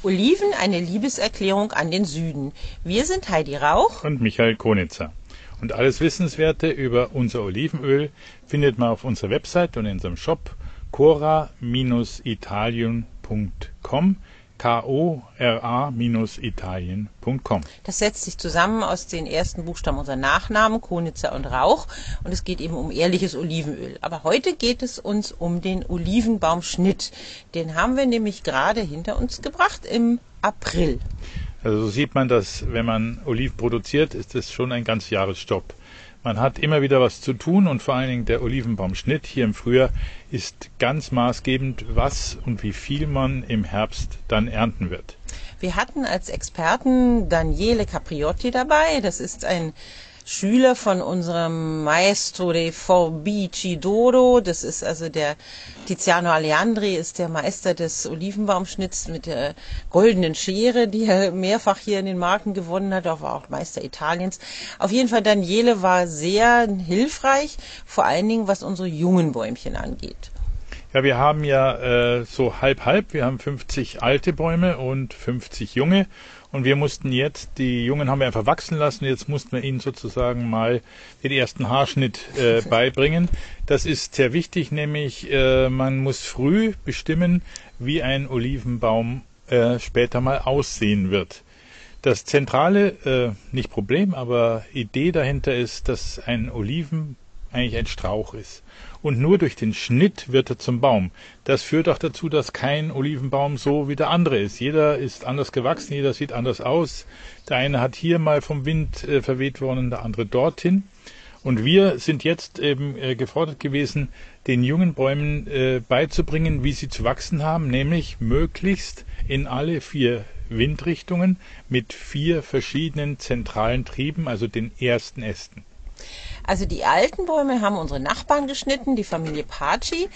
Oliven, eine Liebeserklärung an den Süden. Wir sind Heidi Rauch und Michael Konitzer. Und alles Wissenswerte über unser Olivenöl findet man auf unserer Website und in unserem Shop cora-italien.com. Kora-italien.com. Das setzt sich zusammen aus den ersten Buchstaben unserer Nachnamen, Konitzer und Rauch. Und es geht eben um ehrliches Olivenöl. Aber heute geht es uns um den Olivenbaumschnitt. Den haben wir nämlich gerade hinter uns gebracht im April. Also so sieht man, dass wenn man Oliven produziert, ist es schon ein ganz Jahresstopp. Man hat immer wieder was zu tun und vor allen Dingen der Olivenbaumschnitt hier im Frühjahr ist ganz maßgebend, was und wie viel man im Herbst dann ernten wird. Wir hatten als Experten Daniele Capriotti dabei. Das ist ein Schüler von unserem Maestro dei Forbici d'Oro. Das ist also der Tiziano Aleandri, ist der Meister des Olivenbaumschnitts mit der goldenen Schere, die er mehrfach hier in den Marken gewonnen hat, war auch Meister Italiens. Auf jeden Fall, Daniele war sehr hilfreich, vor allen Dingen was unsere jungen Bäumchen angeht. Ja, wir haben ja so halb. Wir haben 50 alte Bäume und 50 junge. Und wir mussten jetzt, die Jungen haben wir einfach wachsen lassen, jetzt mussten wir ihnen sozusagen mal den ersten Haarschnitt beibringen. Das ist sehr wichtig, nämlich man muss früh bestimmen, wie ein Olivenbaum später mal aussehen wird. Das zentrale, nicht Problem, aber Idee dahinter ist, dass ein Oliven eigentlich ein Strauch ist. Und nur durch den Schnitt wird er zum Baum. Das führt auch dazu, dass kein Olivenbaum so wie der andere ist. Jeder ist anders gewachsen, jeder sieht anders aus. Der eine hat hier mal vom Wind verweht worden, der andere dorthin. Und wir sind jetzt eben gefordert gewesen, den jungen Bäumen beizubringen, wie sie zu wachsen haben, nämlich möglichst in alle 4 Windrichtungen mit 4 verschiedenen zentralen Trieben, also den ersten Ästen. Also die alten Bäume haben unsere Nachbarn geschnitten, die Familie Paci,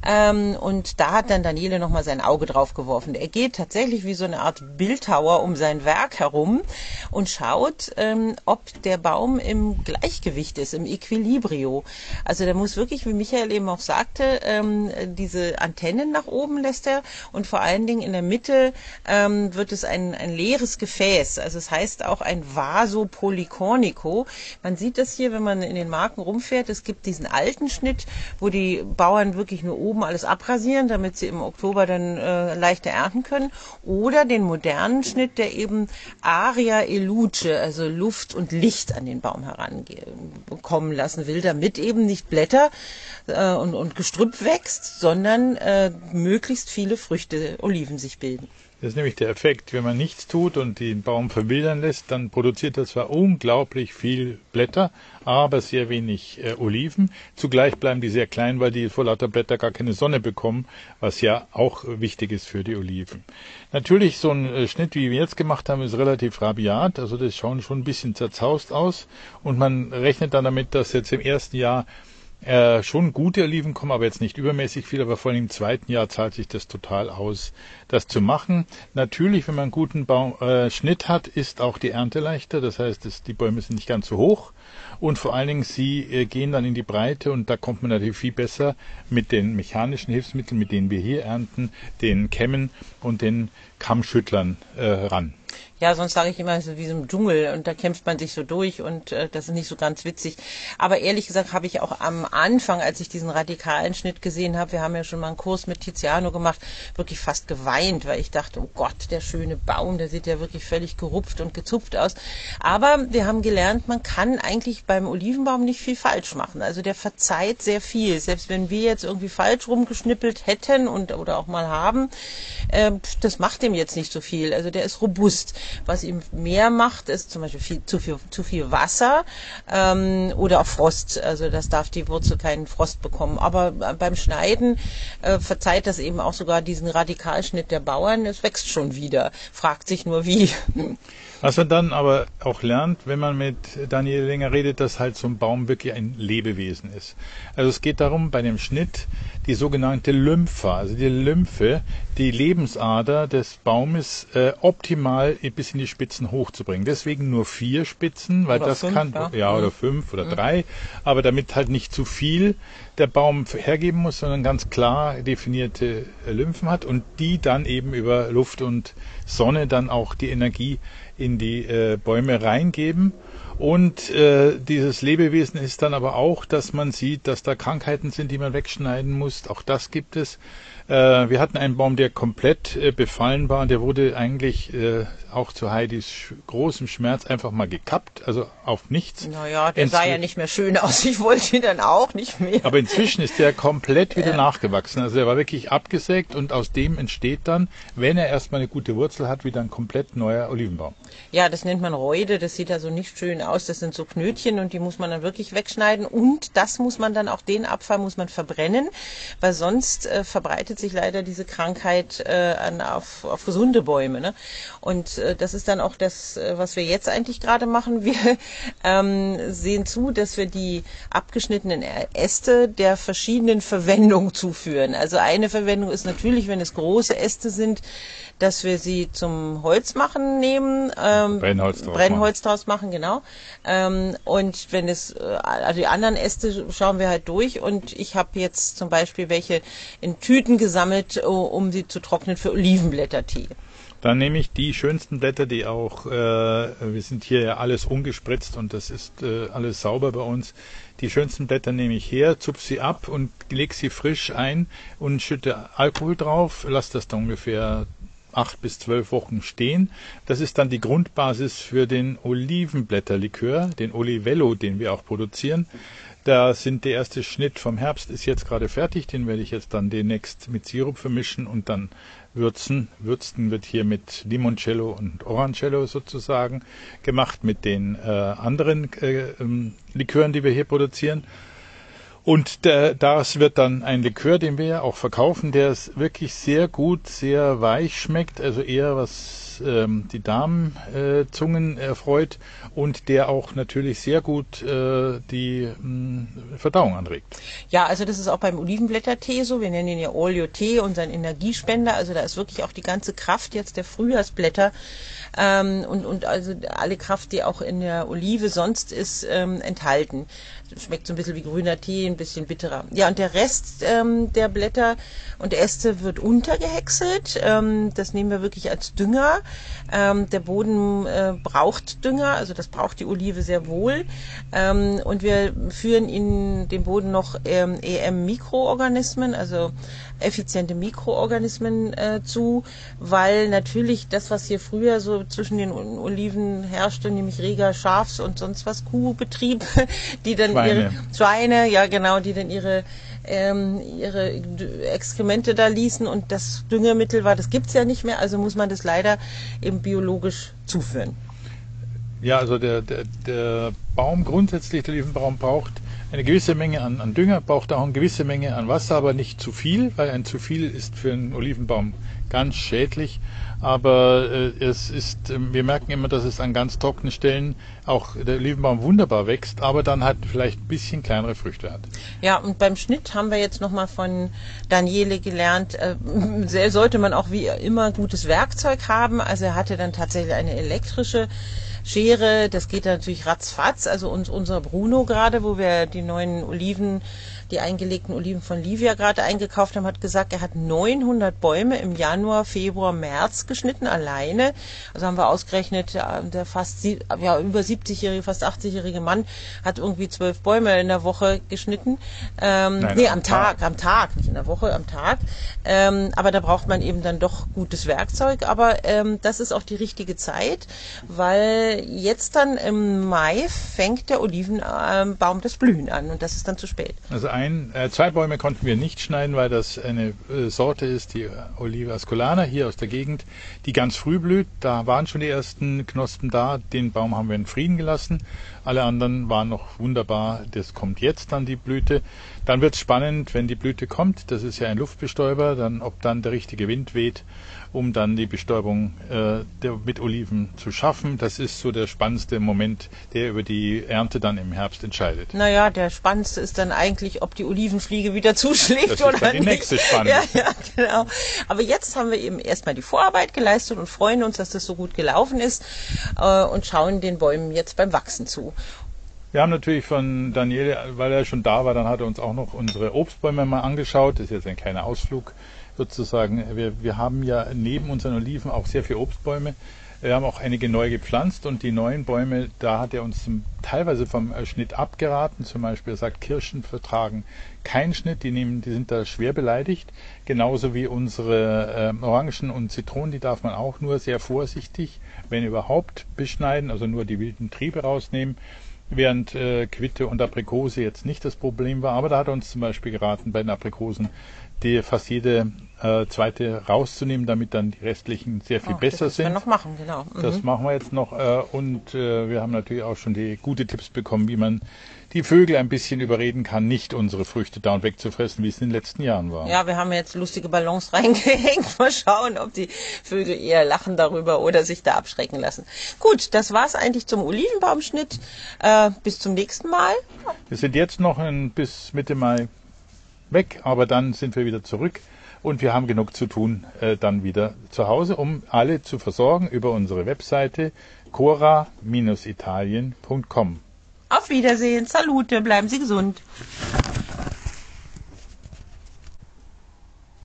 und da hat dann Daniele nochmal sein Auge drauf geworfen. Er geht tatsächlich wie so eine Art Bildhauer um sein Werk herum und schaut, ob der Baum im Gleichgewicht ist, im Equilibrio. Also der muss wirklich, wie Michael eben auch sagte, diese Antennen nach oben lässt er und vor allen Dingen in der Mitte wird es ein leeres Gefäß. Also es heißt auch ein Vaso polycornico. Man sieht das hier, wenn man in den Marken rumfährt. Es gibt diesen alten Schnitt, wo die Bauern wirklich nur oben alles abrasieren, damit sie im Oktober dann leichter ernten können. Oder den modernen Schnitt, der eben Aria e Luce, also Luft und Licht an den Baum herankommen lassen will, damit eben nicht Blätter und Gestrüpp wächst, sondern möglichst viele Früchte, Oliven sich bilden. Das ist nämlich der Effekt. Wenn man nichts tut und den Baum verwildern lässt, dann produziert er zwar unglaublich viel Blätter, aber sehr wenig Oliven. Zugleich bleiben die sehr klein, weil die vor lauter Blätter gar keine Sonne bekommen, was ja auch wichtig ist für die Oliven. Natürlich, so ein Schnitt, wie wir jetzt gemacht haben, ist relativ rabiat. Also das schaut schon ein bisschen zerzaust aus. Und man rechnet dann damit, dass jetzt im ersten Jahr schon gute Oliven kommen, aber jetzt nicht übermäßig viel, aber vor allem im zweiten Jahr zahlt sich das total aus, das zu machen. Natürlich, wenn man einen guten Schnitt hat, ist auch die Ernte leichter, das heißt, die Bäume sind nicht ganz so hoch und vor allen Dingen, sie gehen dann in die Breite und da kommt man natürlich viel besser mit den mechanischen Hilfsmitteln, mit denen wir hier ernten, den Kämmen und den Kammschüttlern ran. Ja, sonst sage ich immer, so wie so im Dschungel und da kämpft man sich so durch und das ist nicht so ganz witzig. Aber ehrlich gesagt habe ich auch am Anfang, als ich diesen radikalen Schnitt gesehen habe, wir haben ja schon mal einen Kurs mit Tiziano gemacht, wirklich fast geweint, weil ich dachte, oh Gott, der schöne Baum, der sieht ja wirklich völlig gerupft und gezupft aus. Aber wir haben gelernt, man kann eigentlich beim Olivenbaum nicht viel falsch machen. Also der verzeiht sehr viel. Selbst wenn wir jetzt irgendwie falsch rumgeschnippelt hätten oder auch mal haben, das macht dem jetzt nicht so viel. Also der ist robust. Was ihm mehr macht, ist zum Beispiel zu viel Wasser oder auch Frost. Also das darf die Wurzel keinen Frost bekommen. Aber beim Schneiden verzeiht das eben auch sogar diesen Radikalschnitt der Bauern. Es wächst schon wieder. Fragt sich nur wie. Was man dann aber auch lernt, wenn man mit Daniel länger redet, dass halt so ein Baum wirklich ein Lebewesen ist. Also es geht darum, bei dem Schnitt die sogenannte Lympha, also die Lymphe, die Lebensader des Baumes optimal bis in die Spitzen hochzubringen. Deswegen nur 4 Spitzen, weil Oder das 5, kann, ja, oder 5 oder 3, aber damit halt nicht zu viel der Baum hergeben muss, sondern ganz klar definierte Lymphen hat und die dann eben über Luft und Sonne dann auch die Energie in die Bäume reingeben. Und dieses Lebewesen ist dann aber auch, dass man sieht, dass da Krankheiten sind, die man wegschneiden muss. Auch das gibt es. Wir hatten einen Baum, der komplett befallen war und der wurde eigentlich auch zu Heidis großem Schmerz einfach mal gekappt, also auf nichts. Naja, der sah ja nicht mehr schön aus. Ich wollte ihn dann auch nicht mehr. Aber inzwischen ist der komplett wieder nachgewachsen. Also er war wirklich abgesägt und aus dem entsteht dann, wenn er erstmal eine gute Wurzel hat, wieder ein komplett neuer Olivenbaum. Ja, das nennt man Reude. Das sieht also nicht schön aus. Das sind so Knötchen und die muss man dann wirklich wegschneiden. Und das muss man dann, auch den Abfall muss man verbrennen, weil sonst verbreitet sich leider diese Krankheit auf gesunde Bäume. Ne? Und das ist dann auch das, was wir jetzt eigentlich gerade machen. Wir sehen zu, dass wir die abgeschnittenen Äste der verschiedenen Verwendung zuführen. Also eine Verwendung ist natürlich, wenn es große Äste sind, dass wir sie zum Holzmachen nehmen, Brennholz draus machen, genau. Und wenn es, also die anderen Äste schauen wir halt durch und ich habe jetzt zum Beispiel welche in Tüten gesammelt, um sie zu trocknen für Olivenblättertee. Dann nehme ich die schönsten Blätter, die auch, wir sind hier ja alles ungespritzt und das ist alles sauber bei uns. Die schönsten Blätter nehme ich her, zupfe sie ab und lege sie frisch ein und schütte Alkohol drauf, lasse das dann ungefähr 8 bis 12 Wochen stehen. Das ist dann die Grundbasis für den Olivenblätterlikör, den Olivello, den wir auch produzieren. Da sind der erste Schnitt vom Herbst ist jetzt gerade fertig, den werde ich jetzt dann demnächst mit Sirup vermischen und dann würzen. Würzen wird hier mit Limoncello und Orangello sozusagen gemacht mit den anderen Likören, die wir hier produzieren. Und daraus wird dann ein Likör, den wir ja auch verkaufen, der wirklich sehr gut, sehr weich schmeckt, also eher was die Darmzungen erfreut und der auch natürlich sehr gut die Verdauung anregt. Ja, also das ist auch beim Olivenblättertee so. Wir nennen ihn ja Oleo-Tee, unseren Energiespender. Also da ist wirklich auch die ganze Kraft jetzt der Frühjahrsblätter und also alle Kraft, die auch in der Olive sonst ist, enthalten. Schmeckt so ein bisschen wie grüner Tee, ein bisschen bitterer. Ja, und der Rest der Blätter und Äste wird untergehäckselt. Das nehmen wir wirklich als Dünger. Der Boden braucht Dünger, also das braucht die Olive sehr wohl. Und wir führen in den Boden noch EM-Mikroorganismen, also effiziente Mikroorganismen zu, weil natürlich das, was hier früher so zwischen den Oliven herrschte, nämlich reger Schafs- und sonst was Kuhbetrieb, die dann Schweine, ja genau, die dann ihre Exkremente da ließen und das Düngemittel war, das gibt's ja nicht mehr, also muss man das leider eben biologisch zuführen. Ja, also der Baum grundsätzlich, der Olivenbaum braucht eine gewisse Menge an Dünger, braucht auch eine gewisse Menge an Wasser, aber nicht zu viel, weil ein zu viel ist für einen Olivenbaum ganz schädlich. Aber wir merken immer, dass es an ganz trockenen Stellen auch der Olivenbaum wunderbar wächst, aber dann halt vielleicht ein bisschen kleinere Früchte hat. Ja, und beim Schnitt haben wir jetzt nochmal von Daniele gelernt, sollte man auch wie immer gutes Werkzeug haben. Also er hatte dann tatsächlich eine elektrische Schere, das geht natürlich ratzfatz, also unser Bruno gerade, wo wir die neuen Oliven, die eingelegten Oliven von Livia gerade eingekauft haben, hat gesagt, er hat 900 Bäume im Januar, Februar, März geschnitten, alleine. Also haben wir ausgerechnet, der fast über 70-jährige, fast 80-jährige Mann hat irgendwie 12 Bäume in der Woche geschnitten. Am Tag, nicht in der Woche, am Tag. Aber da braucht man eben dann doch gutes Werkzeug. Aber das ist auch die richtige Zeit, weil jetzt dann im Mai fängt der Olivenbaum das Blühen an und das ist dann zu spät. Also 2 Bäume konnten wir nicht schneiden, weil das eine Sorte ist, die Oliva ascolana hier aus der Gegend, die ganz früh blüht. Da waren schon die ersten Knospen da. Den Baum haben wir in Frieden gelassen. Alle anderen waren noch wunderbar. Das kommt jetzt dann die Blüte. Dann wird es spannend, wenn die Blüte kommt. Das ist ja ein Luftbestäuber. Ob dann der richtige Wind weht, um dann die Bestäubung mit Oliven zu schaffen. Das ist so der spannendste Moment, der über die Ernte dann im Herbst entscheidet. Naja, der spannendste ist dann eigentlich, ob die Olivenfliege wieder zuschlägt das oder ist dann die nicht. Nächste Spannung. Ja, genau. Aber jetzt haben wir eben erstmal die Vorarbeit geleistet und freuen uns, dass das so gut gelaufen ist und schauen den Bäumen jetzt beim Wachsen zu. Wir haben natürlich von Daniele, weil er schon da war, dann hat er uns auch noch unsere Obstbäume mal angeschaut. Das ist jetzt ein kleiner Ausflug sozusagen. Wir haben ja neben unseren Oliven auch sehr viele Obstbäume. Wir haben auch einige neu gepflanzt und die neuen Bäume, da hat er uns teilweise vom Schnitt abgeraten. Zum Beispiel, er sagt, Kirschen vertragen keinen Schnitt, die sind da schwer beleidigt. Genauso wie unsere Orangen und Zitronen, die darf man auch nur sehr vorsichtig, wenn überhaupt, beschneiden, also nur die wilden Triebe rausnehmen. Während Quitte und Aprikose jetzt nicht das Problem war. Aber da hat er uns zum Beispiel geraten, bei den Aprikosen fast jede zweite rauszunehmen, damit dann die restlichen sehr viel besser sind. Das können wir noch machen, genau. Das machen wir jetzt noch. Und wir haben natürlich auch schon die gute Tipps bekommen, wie man die Vögel ein bisschen überreden kann, nicht unsere Früchte da und wegzufressen, wie es in den letzten Jahren war. Ja, wir haben jetzt lustige Ballons reingehängt. Mal schauen, ob die Vögel eher lachen darüber oder sich da abschrecken lassen. Gut, das war's eigentlich zum Olivenbaumschnitt. Bis zum nächsten Mal. Wir sind jetzt noch bis Mitte Mai weg, aber dann sind wir wieder zurück und wir haben genug zu tun dann wieder zu Hause, um alle zu versorgen über unsere Webseite cora-italien.com. Auf Wiedersehen, Salute, bleiben Sie gesund.